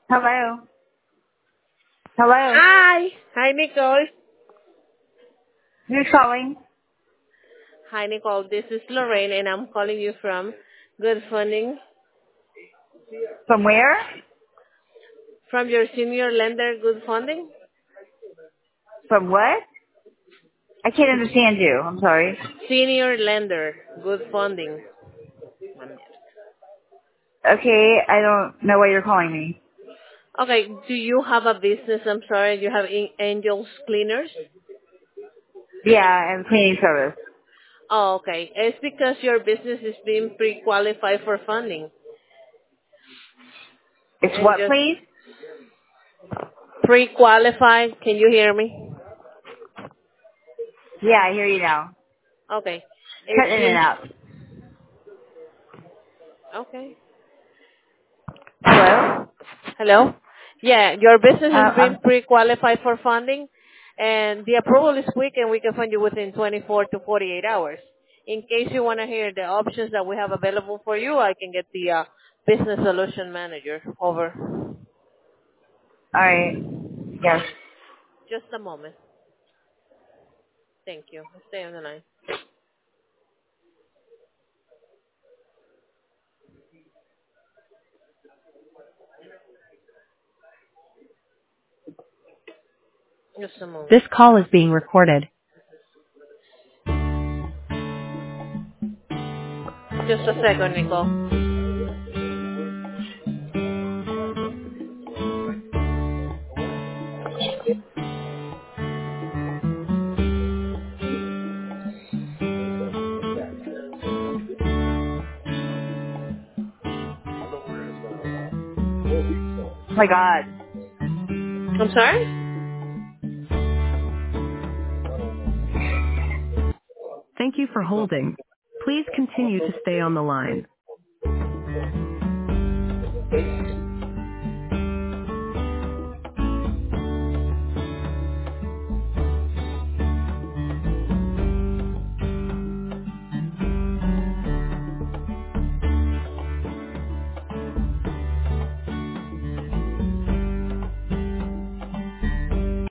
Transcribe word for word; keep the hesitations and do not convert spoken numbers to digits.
Hello. Hello. Hi. Hi, Nicole. Who's calling? Hi, Nicole. This is Lorraine, and I'm calling you from Good Funding, From where? from your senior lender, Good Funding. From what? I can't understand you. I'm sorry. Senior lender, Good Funding. Okay, I don't know why you're calling me. Okay, do you have a business? I'm sorry, you have A- Angels Cleaners? Yeah, I'm cleaning service. Oh, okay. It's because your business is being pre-qualified for funding. It's And what, just please? pre-qualified, can you hear me? Yeah, I hear you now. Okay. Cut It's in and been, out. okay. Hello? Hello? Yeah, your business Uh, has been um, pre-qualified for funding, and the approval is quick, and we can fund you within twenty-four to forty-eight hours. In case you want to hear the options that we have available for you, I can get the uh, business solution manager over. alright. Yes. Just a moment. Thank you. Stay on the line. Just a moment. This call is being recorded. Just a second, Nicole. Oh my god. I'm sorry? Thank you for holding. Please continue to stay on the line.